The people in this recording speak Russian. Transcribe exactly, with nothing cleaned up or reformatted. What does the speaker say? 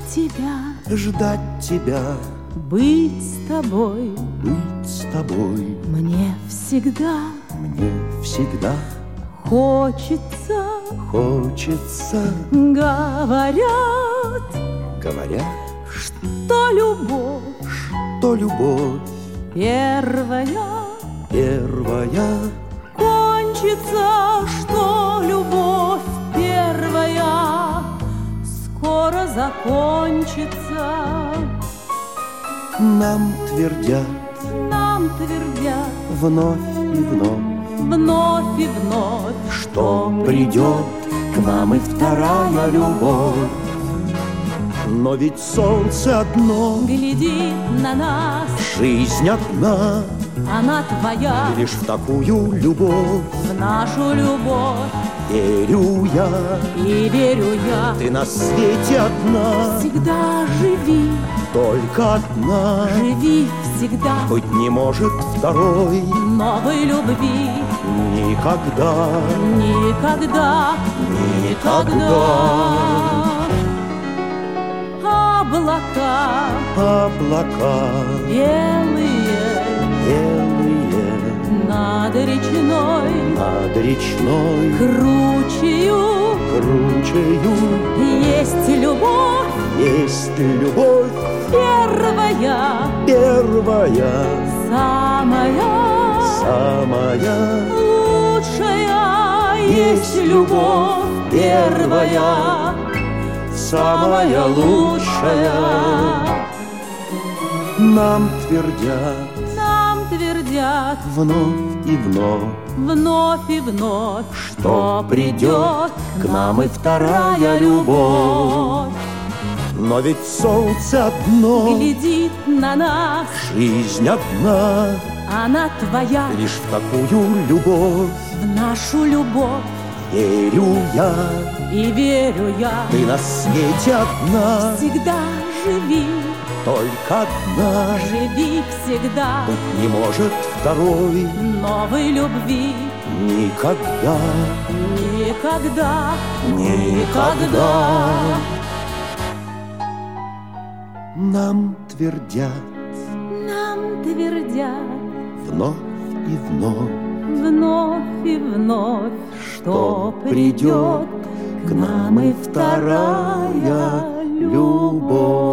тебя, ждать тебя, быть с тобой, быть с тобой. мне всегда, мне всегда хочется, хочется. говорят, говорят, что любовь, что любовь первая, первая кончится, что любовь первая скоро закончится. нам твердят, Нам твердят вновь и вновь, вновь и вновь, что придет к нам и вторая любовь. Но ведь солнце одно, глядит на нас, жизнь одна, она твоя, и лишь в такую любовь в нашу любовь, верю я. и верю я. Ты на свете одна, Всегда живи, только одна, живи всегда, быть не может второй новой любви. никогда, Никогда, никогда. Облака облака белые белые над речной над речной кручею. кручею. Есть любовь Есть любовь первая, первая, самая самая. лучшая. Есть любовь первая, самая лучшая. Нам твердят нам твердят вновь и вновь, вновь и вновь, что придет к нам и вторая любовь. Но ведь солнце одно, глядит на нас, жизнь одна, она твоя, лишь в такую любовь в нашу любовь, верю я. и верю я. Ты на свете одна, Всегда живи, только одна, живи всегда, быть не может второй новой любви. никогда, Никогда, никогда. Нам твердят нам твердят вновь и вновь, вновь и вновь, что что придет придет к нам и вторая любовь.